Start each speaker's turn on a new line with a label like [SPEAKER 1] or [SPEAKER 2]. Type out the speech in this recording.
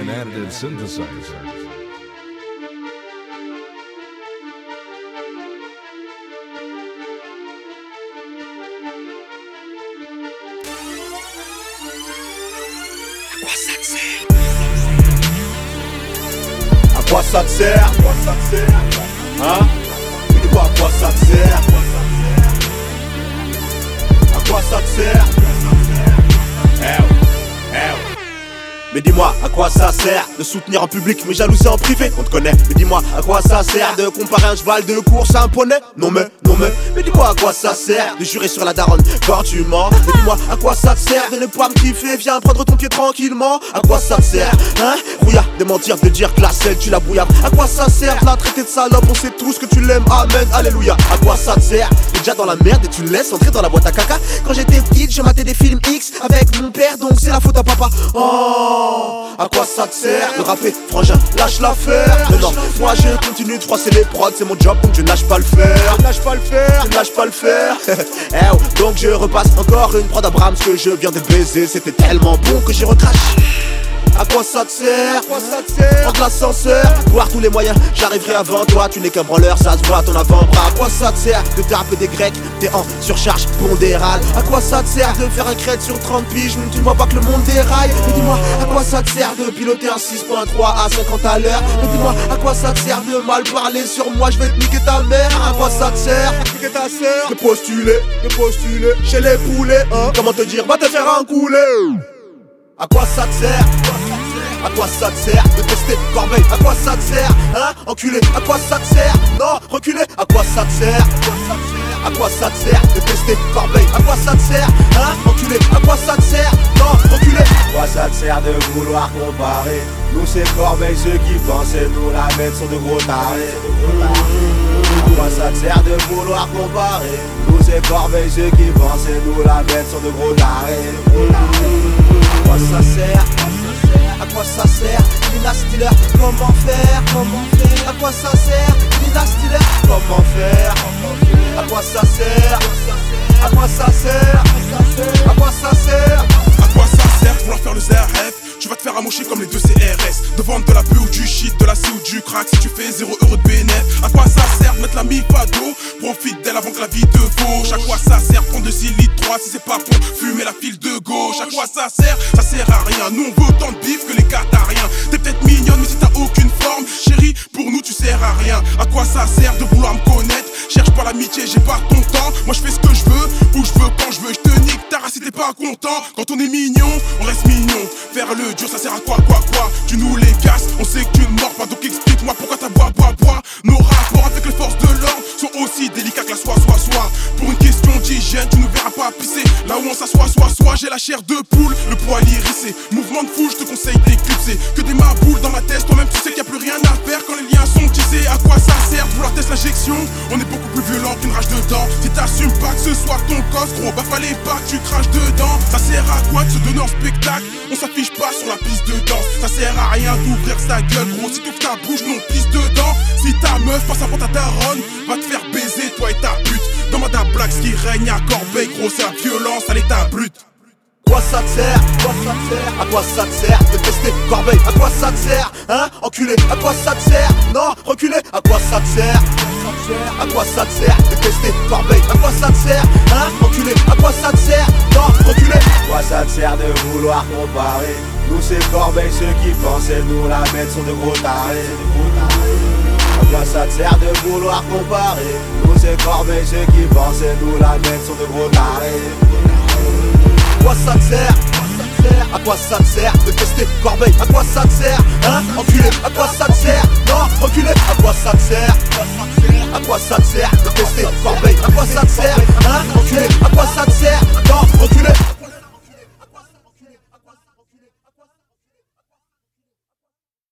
[SPEAKER 1] and additive synthesizer.
[SPEAKER 2] À quoi ça te sert? Hein? Dis-moi à quoi ça te sert? À quoi ça te sert? Mais dis-moi à quoi ça sert de soutenir en public mais jalouser en privé? On te connaît. Mais dis-moi à quoi ça sert de comparer un cheval de course à un poney? Non mais dis-moi à quoi ça sert de jurer sur la daronne quand tu mens? Mais dis-moi à quoi ça te sert de ne pas me kiffer? Viens prendre ton pied tranquillement. À quoi ça te sert? Hein? Rouillard, de mentir, de dire que la selle tu la brouillarde. À quoi ça sert de la traiter de salope? On sait tous que tu l'aimes, amen, alléluia. À quoi ça te sert? T'es déjà dans la merde et tu laisses entrer dans la boîte à caca. Quand j'étais petite je matais des films X avec mon père, donc c'est la faute à papa. Oh, à quoi ça te sert de rapper, frangin, lâche l'affaire. Non, moi je continue de froisser les prods, c'est mon job donc je lâche pas le faire. Je lâche pas le faire. Donc je repasse encore une prod Abrams que je viens de baiser. C'était tellement bon que j'y recrache. À quoi ça te sert? Prendre l'ascenseur, voir tous les moyens, j'arriverai avant toi. Tu n'es qu'un branleur, ça se voit ton avant-bras. À quoi ça te sert de taper des grecs, t'es en surcharge pondérale? À quoi ça te sert de faire un crête sur 30 piges? Tu ne vois pas que le monde déraille. Mais dis-moi à quoi ça te sert de piloter un 6.3 à 50 à l'heure? Mais dis-moi à quoi ça te sert de mal parler sur moi? Je vais te niquer ta mère. À quoi ça te sert? Niquer ta sœur. De postuler chez les poulets, hein? Comment te dire? Va te faire un couler. À quoi ça te sert? À quoi ça te sert de tester Corbeil? À quoi ça te sert? Hein? Enculé, à quoi ça te sert? Non, reculé, à quoi ça te sert? À quoi ça te sert de tester Corbeil? À quoi ça te sert? Hein? Enculé, à quoi ça te sert? Non, reculé. À quoi ça te sert de vouloir comparer? Nous c'est Corbeil, ceux qui pensaient nous la mettre sont de gros tarés. À quoi ça te sert de vouloir comparer? Nous c'est Corbeil, ceux qui pensaient nous la mettre sont de gros tarés. À quoi ça sert? À quoi ça sert? Lina Steeler, comment faire? À quoi ça sert? Lina Steeler, comment faire? À quoi ça sert? À quoi ça sert? À quoi ça sert?
[SPEAKER 3] À quoi ça sert vouloir faire le ZRF? Tu vas te faire amocher comme les deux CRS. De vendre de la pub ou du shit, de la C ou du crack. Si tu fais 0 € de bénéf. À quoi ça sert de mettre la mif à dos? Profite d'elle avant que la vie te fauche. À quoi ça sert prendre de 6 litres 3 si c'est pas pour fumer la file de gauche? À quoi ça sert? Ça sert à rien. Nous on veut autant de bif que les Qatariens. T'es peut-être mignonne mais si t'as aucune forme, chérie, pour nous tu sers à rien. À quoi ça sert de vouloir me connaître? Cherche pas l'amitié, j'ai pas ton temps. Moi je fais ce que je veux, où je veux, quand je veux. Je te nique ta race si t'es pas content. Quand on est mignon, on reste mignon. Faire le dur ça sert à quoi? Tu nous les casses, on sait que tu ne mords pas. Donc explique-moi pourquoi t'as bois. Nos rapports avec les forces de l'ordre sont aussi délicats que la soie. Pour une question d'hygiène, tu ne verras pas pisser là où on s'assoit. J'ai la chair de poule, le poil irrissé. Mouvement de foule, je te conseille d'éclipser. Que des maboules dans ma tête, toi-même tu sais qu'il n'y a plus rien à faire quand les liens sont tissés. À quoi ça sert de vouloir tester l'injection? On est beaucoup plus violent qu'une rage de dents. Si t'assumes pas que ce soit ton gosse, gros, bah fallait pas que tu craches dedans. Ça sert à quoi de se donner en spectacle? On s'affiche pas sur la piste de danse. Ça sert à rien d'ouvrir sa gueule, gros. Si t'ouvres ta bouche, non pisse dedans. Si ta meuf passe avant ta daronne, va te faire baiser, toi et ta pute. Demande à Black ce qui règne à Corbeil, gros, c'est la violence, allez ta brute.
[SPEAKER 2] À quoi ça te sert? À quoi ça te sert de tester Corbeil? À quoi ça te sert? Hein? Enculé, à quoi ça te sert? Non, reculé, à quoi ça te sert? À quoi ça te sert de tester Corbeil? À quoi ça te sert? Hein? Enculé, à quoi ça te sert? Non, reculé. À quoi ça te sert de vouloir comparer? Nous c'est Corbeil, ceux qui pensaient nous la mettre sont de gros tarés. À quoi ça te sert de vouloir comparer? Nous c'est Corbeil, ceux qui pensaient nous la mettre sont de gros tarés. À quoi ça te sert? À quoi ça te sert de tester Corbeil? À quoi ça te sert? Hein? Enculé, à quoi ça te sert? Non, reculé, à quoi ça te sert? À quoi ça te sert de tester Corbeil? À quoi ça te sert? Hein? Enculé, à quoi ça te sert?